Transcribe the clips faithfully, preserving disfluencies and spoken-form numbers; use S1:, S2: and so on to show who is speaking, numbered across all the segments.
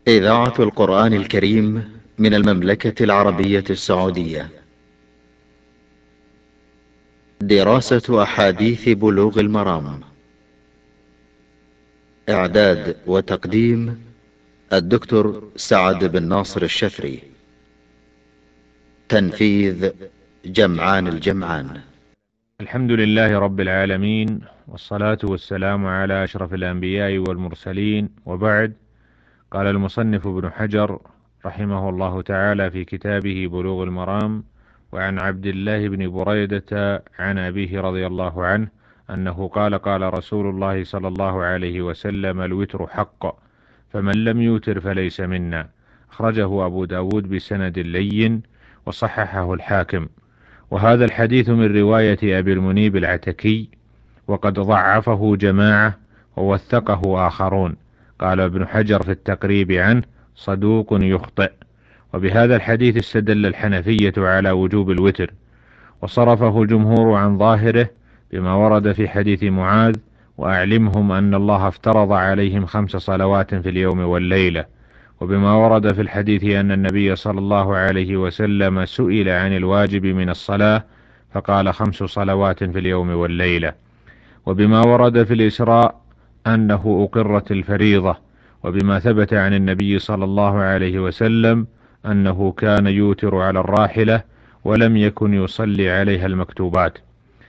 S1: إذاعة القرآن الكريم من المملكة العربية السعودية. دراسة أحاديث بلوغ المرام. إعداد وتقديم الدكتور سعد بن ناصر الشفري. تنفيذ جمعان الجمعان.
S2: الحمد لله رب العالمين، والصلاة والسلام على أشرف الأنبياء والمرسلين، وبعد. قال المصنف ابن حجر رحمه الله تعالى في كتابه بلوغ المرام: وعن عبد الله بن بريدة عن أبيه رضي الله عنه أنه قال: قال رسول الله صلى الله عليه وسلم: الوتر حق، فمن لم يوتر فليس منا. أخرجه أبو داود بسند لين وصححه الحاكم. وهذا الحديث من رواية أبي المنيب العتكي، وقد ضعفه جماعة ووثقه آخرون. قال ابن حجر في التقريب عنه: صدوق يخطئ. وبهذا الحديث استدل الحنفية على وجوب الوتر، وصرفه الجمهور عن ظاهره بما ورد في حديث معاذ: وأعلمهم أن الله افترض عليهم خمس صلوات في اليوم والليلة، وبما ورد في الحديث أن النبي صلى الله عليه وسلم سئل عن الواجب من الصلاة فقال: خمس صلوات في اليوم والليلة، وبما ورد في الإسراء أنه أقرت الفريضة، وبما ثبت عن النبي صلى الله عليه وسلم أنه كان يوتر على الراحلة ولم يكن يصلي عليها المكتوبات.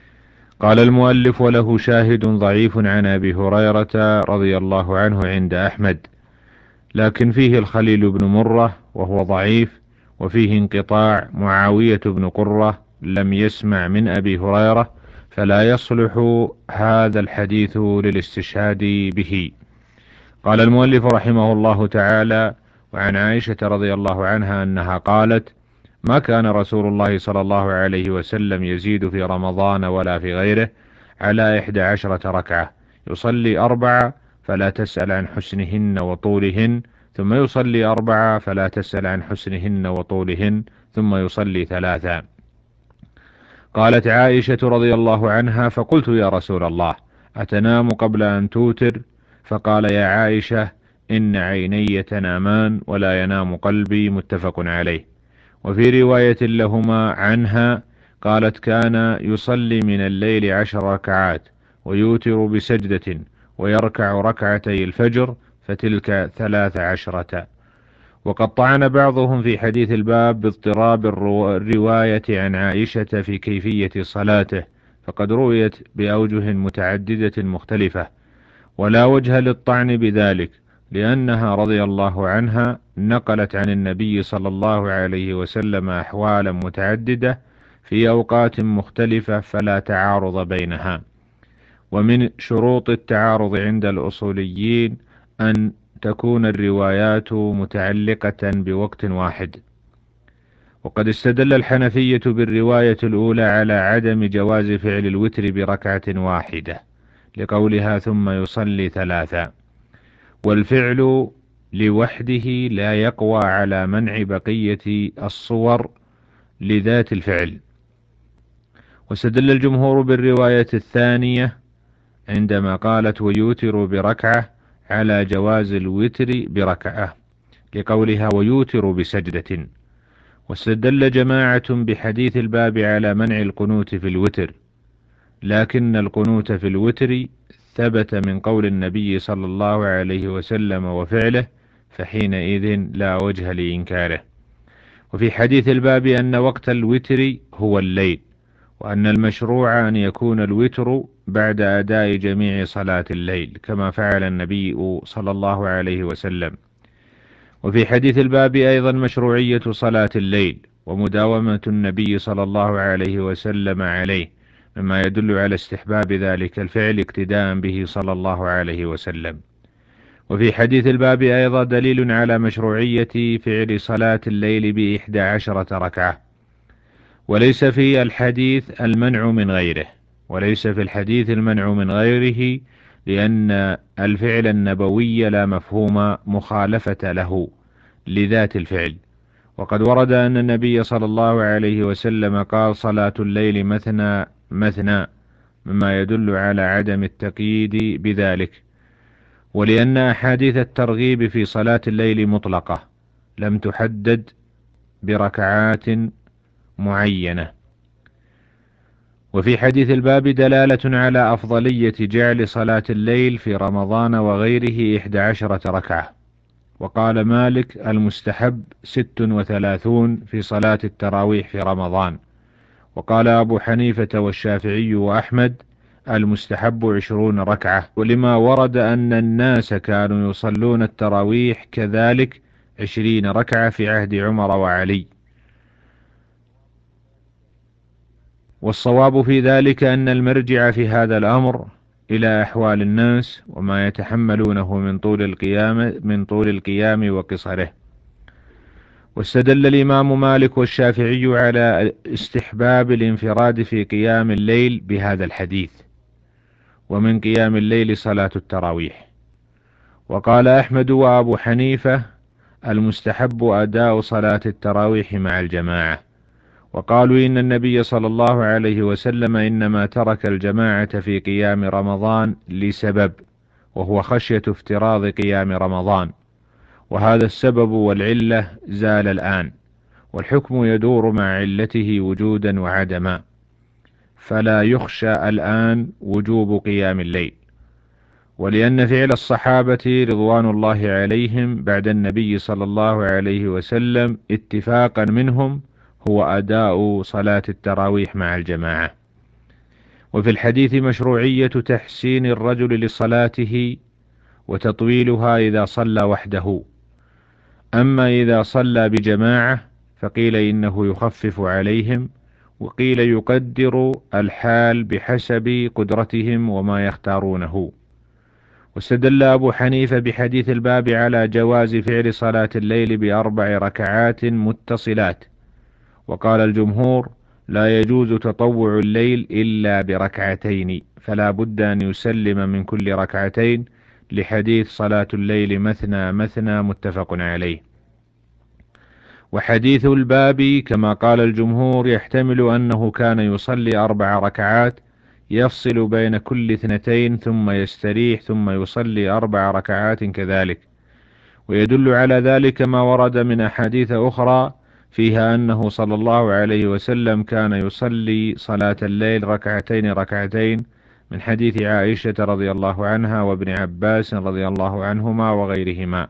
S2: قال المؤلف: وله شاهد ضعيف عن أبي هريرة رضي الله عنه عند أحمد، لكن فيه الخليل بن مرة وهو ضعيف، وفيه انقطاع معاوية بن قرة لم يسمع من أبي هريرة، فلا يصلح هذا الحديث للاستشهاد به. قال المؤلف رحمه الله تعالى: وعن عائشة رضي الله عنها أنها قالت: ما كان رسول الله صلى الله عليه وسلم يزيد في رمضان ولا في غيره على إحدى عشرة ركعة، يصلي أربعة فلا تسأل عن حسنهن وطولهن، ثم يصلي أربعة فلا تسأل عن حسنهن وطولهن، ثم يصلي ثلاثا. قالت عائشة رضي الله عنها: فقلت: يا رسول الله، أتنام قبل أن توتر؟ فقال: يا عائشة، إن عيني تنامان ولا ينام قلبي. متفق عليه. وفي رواية لهما عنها قالت: كان يصلي من الليل عشر ركعات ويوتر بسجدة ويركع ركعتي الفجر، فتلك ثلاث عشرة. وقد طعن بعضهم في حديث الباب باضطراب الرواية عن عائشة في كيفية صلاته، فقد رويت بأوجه متعددة مختلفة، ولا وجه للطعن بذلك، لأنها رضي الله عنها نقلت عن النبي صلى الله عليه وسلم أحوالا متعددة في أوقات مختلفة، فلا تعارض بينها. ومن شروط التعارض عند الأصوليين أن تكون الروايات متعلقة بوقت واحد. وقد استدل الحنفية بالرواية الأولى على عدم جواز فعل الوتر بركعة واحدة، لقولها: ثم يصلي ثلاثا، والفعل لوحده لا يقوى على منع بقية الصور لذات الفعل. واستدل الجمهور بالرواية الثانية عندما قالت: ويوتر بركعة، على جواز الوتر بركعة، لقولها: ويوتر بسجدة. واستدل جماعة بحديث الباب على منع القنوت في الوتر، لكن القنوت في الوتر ثبت من قول النبي صلى الله عليه وسلم وفعله، فحينئذ لا وجه لإنكاره. وفي حديث الباب أن وقت الوتر هو الليل، وأن المشروع أن يكون الوتر بعد أداء جميع صلاة الليل، كما فعل النبي صلى الله عليه وسلم. وفي حديث الباب أيضا مشروعية صلاة الليل ومداومة النبي صلى الله عليه وسلم عليه، مما يدل على استحباب ذلك الفعل اقتداء به صلى الله عليه وسلم. وفي حديث الباب أيضا دليل على مشروعية فعل صلاة الليل بإحدى عشرة ركعة. وليس في الحديث المنع من غيره وليس في الحديث المنع من غيره لأن الفعل النبوي لا مفهوم مخالفة له لذات الفعل. وقد ورد أن النبي صلى الله عليه وسلم قال: صلاة الليل مثنى مثنى، مما يدل على عدم التقييد بذلك. ولأن أحاديث الترغيب في صلاة الليل مطلقة لم تحدد بركعات معينة. وفي حديث الباب دلالة على أفضلية جعل صلاة الليل في رمضان وغيره إحدى عشرة ركعة. وقال مالك: المستحب ست وثلاثون في صلاة التراويح في رمضان. وقال أبو حنيفة والشافعي وأحمد: المستحب عشرون ركعة، ولما ورد أن الناس كانوا يصلون التراويح كذلك عشرين ركعة في عهد عمر وعلي. والصواب في ذلك أن المرجع في هذا الأمر إلى أحوال الناس وما يتحملونه من طول القيام من طول القيام وقصره. واستدل الإمام مالك والشافعي على استحباب الانفراد في قيام الليل بهذا الحديث: ومن قيام الليل صلاة التراويح. وقال أحمد وأبو حنيفة: المستحب أداء صلاة التراويح مع الجماعة. وقالوا إن النبي صلى الله عليه وسلم إنما ترك الجماعة في قيام رمضان لسبب، وهو خشية افتراض قيام رمضان، وهذا السبب والعلة زال الآن، والحكم يدور مع علته وجودا وعدما، فلا يخشى الآن وجوب قيام الليل. ولأن فعل الصحابة رضوان الله عليهم بعد النبي صلى الله عليه وسلم اتفاقا منهم هو أداء صلاة التراويح مع الجماعة. وفي الحديث مشروعية تحسين الرجل لصلاته وتطويلها إذا صلى وحده. أما إذا صلى بجماعة فقيل إنه يخفف عليهم، وقيل يقدر الحال بحسب قدرتهم وما يختارونه. واستدل أبو حنيفة بحديث الباب على جواز فعل صلاة الليل بأربع ركعات متصلات. وقال الجمهور: لا يجوز تطوع الليل إلا بركعتين، فلا بد أن يسلم من كل ركعتين، لحديث صلاة الليل مثنى مثنى متفق عليه. وحديث الباب كما قال الجمهور يحتمل أنه كان يصلي أربع ركعات يفصل بين كل اثنتين ثم يستريح ثم يصلي أربع ركعات كذلك. ويدل على ذلك ما ورد من أحاديث أخرى فيها أنه صلى الله عليه وسلم كان يصلي صلاة الليل ركعتين ركعتين، من حديث عائشة رضي الله عنها وابن عباس رضي الله عنهما وغيرهما.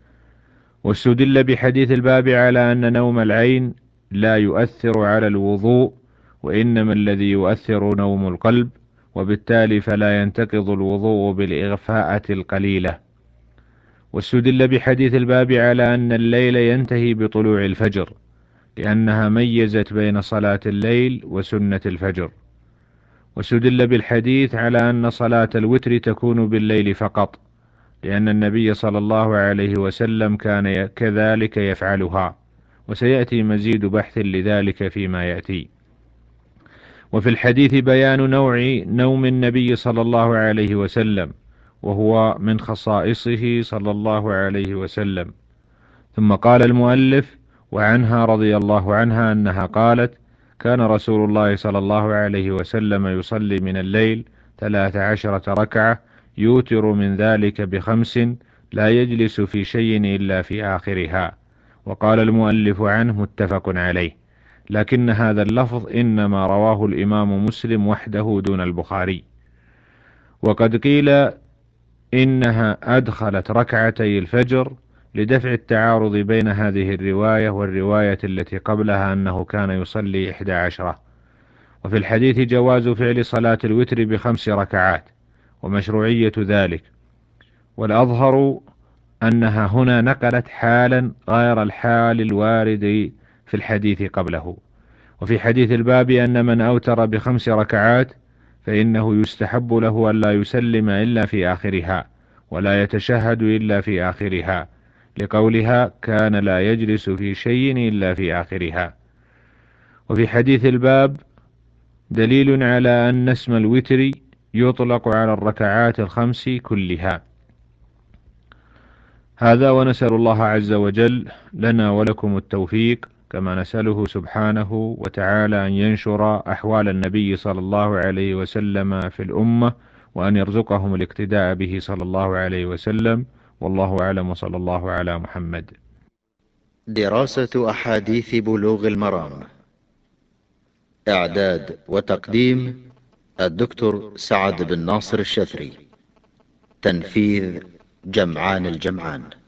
S2: واستدل بحديث الباب على أن نوم العين لا يؤثر على الوضوء، وإنما الذي يؤثر نوم القلب، وبالتالي فلا ينتقض الوضوء بالإغفاءة القليلة. واستدل بحديث الباب على أن الليل ينتهي بطلوع الفجر، لأنها ميزت بين صلاة الليل وسنة الفجر. واستدل بالحديث على أن صلاة الوتر تكون بالليل فقط، لأن النبي صلى الله عليه وسلم كان كذلك يفعلها، وسيأتي مزيد بحث لذلك فيما يأتي. وفي الحديث بيان نوع نوم النبي صلى الله عليه وسلم، وهو من خصائصه صلى الله عليه وسلم. ثم قال المؤلف: وعنها رضي الله عنها أنها قالت: كان رسول الله صلى الله عليه وسلم يصلي من الليل ثلاث عشرة ركعة يوتر من ذلك بخمس، لا يجلس في شيء إلا في آخرها. وقال المؤلف عنه: متفق عليه، لكن هذا اللفظ إنما رواه الإمام مسلم وحده دون البخاري. وقد قيل إنها أدخلت ركعتي الفجر لدفع التعارض بين هذه الرواية والرواية التي قبلها أنه كان يصلي إحدى عشرة. وفي الحديث جواز فعل صلاة الوتر بخمس ركعات ومشروعية ذلك، والأظهر أنها هنا نقلت حالا غير الحال الوارد في الحديث قبله. وفي حديث الباب أن من أوتر بخمس ركعات فإنه يستحب له أن لا يسلم إلا في آخرها، ولا يتشهد إلا في آخرها، لقولها: كان لا يجلس في شيء إلا في آخرها. وفي حديث الباب دليل على أن اسم الوتر يطلق على الركعات الخمس كلها. هذا، ونسأل الله عز وجل لنا ولكم التوفيق، كما نسأله سبحانه وتعالى أن ينشر أحوال النبي صلى الله عليه وسلم في الأمة، وأن يرزقهم الاقتداء به صلى الله عليه وسلم. والله أعلم، وصلى الله على محمد.
S1: دراسة أحاديث بلوغ المرام. إعداد وتقديم الدكتور سعد بن ناصر الشثري. تنفيذ جمعان الجمعان.